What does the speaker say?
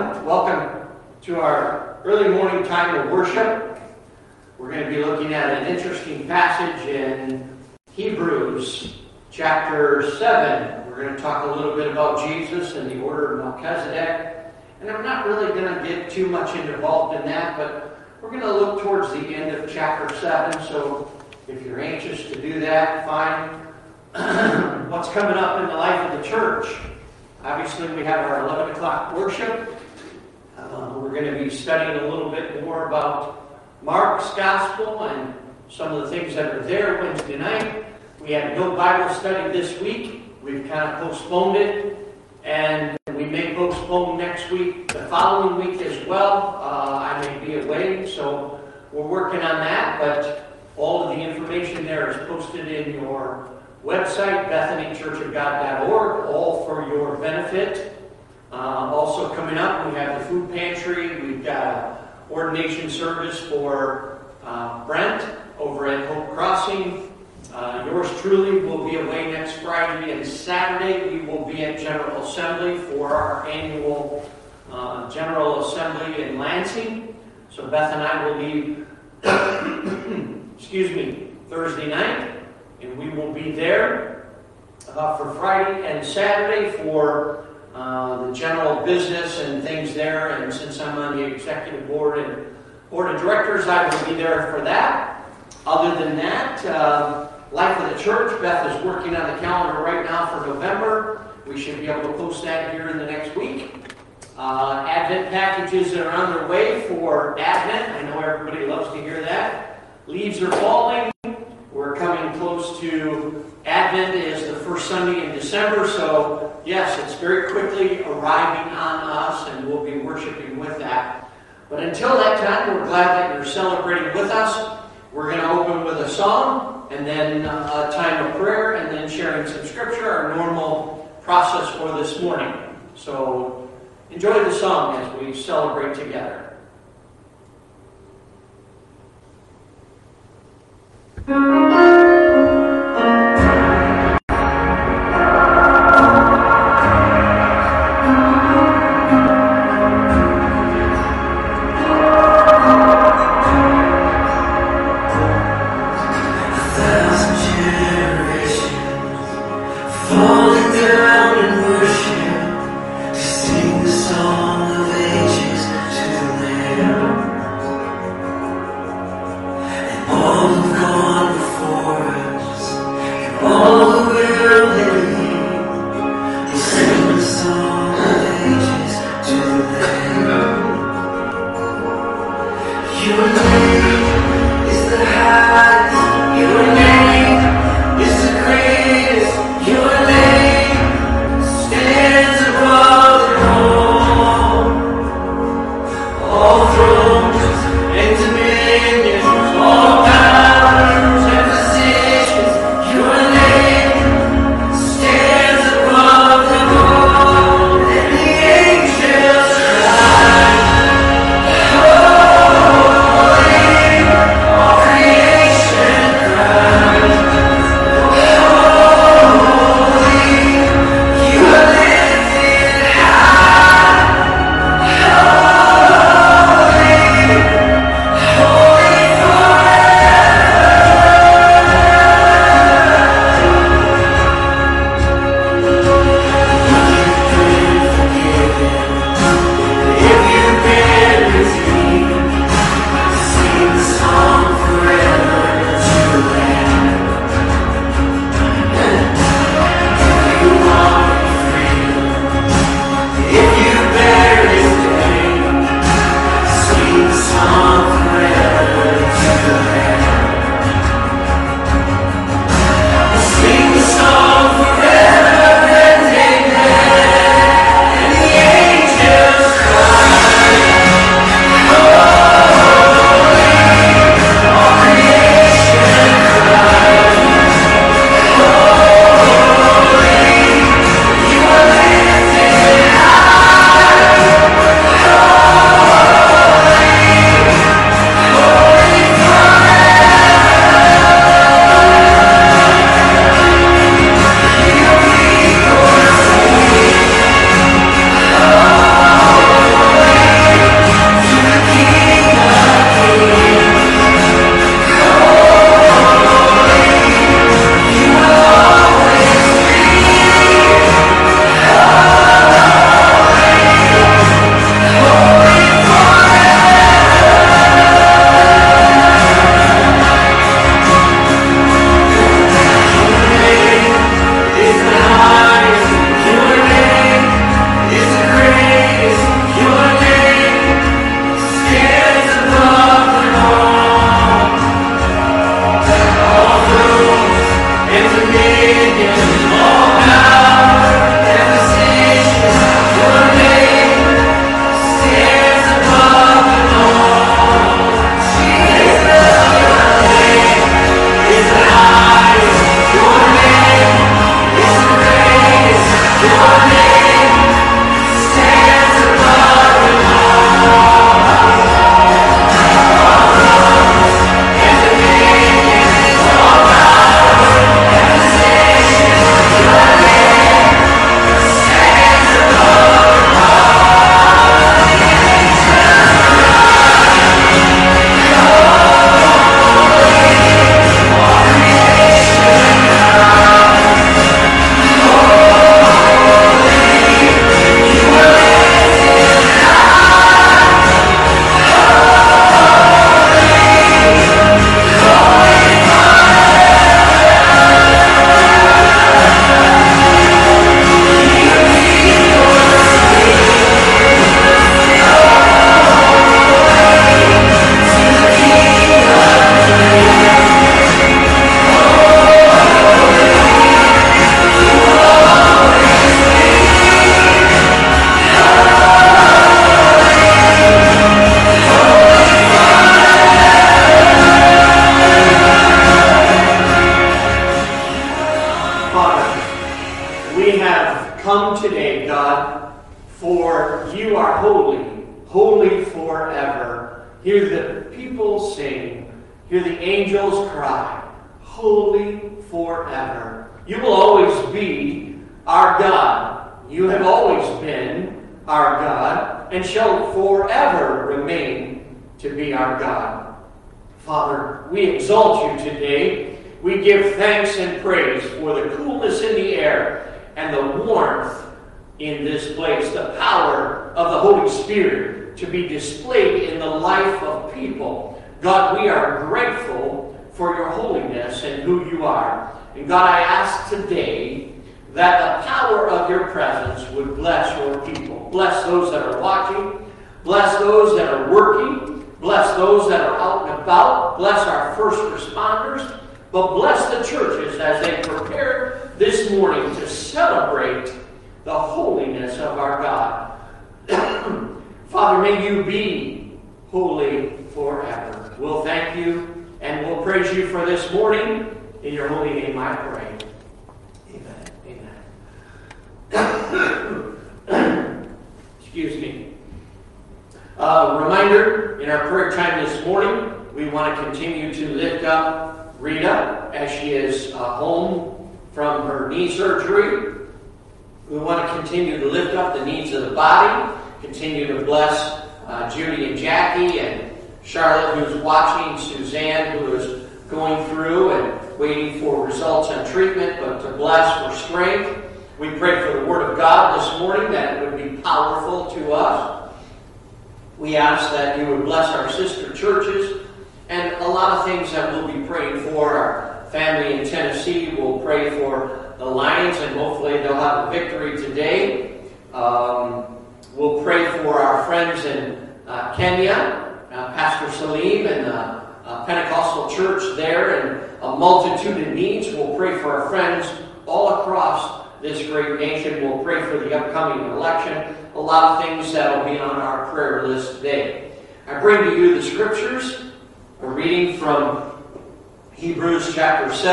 Welcome to our early morning time of worship. We're going to be looking at an interesting passage in Hebrews chapter 7. We're going to talk a little bit about Jesus and the order of Melchizedek. And I'm not really going to get too much involved in that, but we're going to look towards the end of chapter 7. So if you're anxious to do that, fine. What's coming up in the life of the church? Obviously, we have our 11 o'clock worship. We're going to be studying a little bit more about Mark's gospel and some of the things that are there Wednesday night. We had no Bible study this week. We've kind of postponed it, and we may postpone next week, the following week as well. I may be away, so we're working on that, but all of the information there is posted in your website, BethanyChurchOfGod.org, all for your benefit. Also coming up, we have the food pantry. We've got an ordination service for Brent over at Hope Crossing. Yours truly will be away next Friday and Saturday. We will be at General Assembly for our annual General Assembly in Lansing. So Beth and I will leave, Thursday night. And we will be there for Friday and Saturday for the general business and things there. And since I'm on the executive board and board of directors, I will be there for that. Other than that, Life of the Church, Beth is working on the calendar right now for November. We should be able to post that here in the next week. Advent packages that are underway for Advent. I know everybody loves to hear that. Leaves are falling. We're coming close to Advent is the first Sunday in December, so yes, it's very quickly arriving on us, and we'll be worshiping with that. But until that time, we're glad that you're celebrating with us. We're going to open with a song, and then a time of prayer, and then sharing some scripture, our normal process for this morning. So enjoy the song as we celebrate together. All have gone before. Lord, you are holy, holy forever. Hear the people sing, hear the angels cry, holy forever. You will always be our God. You have always been our God and shall forever remain to be our God. Father, we exalt you today. We give thanks and praise for the coolness in the air and the warmth in this place, the power of the Holy Spirit to be displayed in the life of people. God, we are grateful for your holiness and who you are. And God, I ask today that the power of your presence would bless your people. Bless those that are watching. Bless those that are working. Bless those that are out and about. Bless our first responders. But bless the churches as they prepare this morning to celebrate the holiness of our God. Father, may you be holy forever. We'll thank you and we'll praise you for this morning. In your holy name I pray. Amen. Excuse me. Reminder, in our prayer time this morning, we want to continue to lift up Rita as she is home from her knee surgery. We want to continue to lift up the needs of the body, continue to bless Judy and Jackie and Charlotte, who's watching, Suzanne, who is going through and waiting for results on treatment, but to bless for strength. We pray for the Word of God this morning, that it would be powerful to us. We ask that you would bless our sister churches and a lot of things that we'll be praying for. Our family in Tennessee will pray for the Lions, and hopefully they'll have a victory today. We'll pray for our friends in Kenya, Pastor Salim and the Pentecostal church there, and a multitude of needs. We'll pray for our friends all across this great nation. We'll pray for the upcoming election. A lot of things that will be on our prayer list today. I bring to you the scriptures, a reading from Hebrews chapter 7.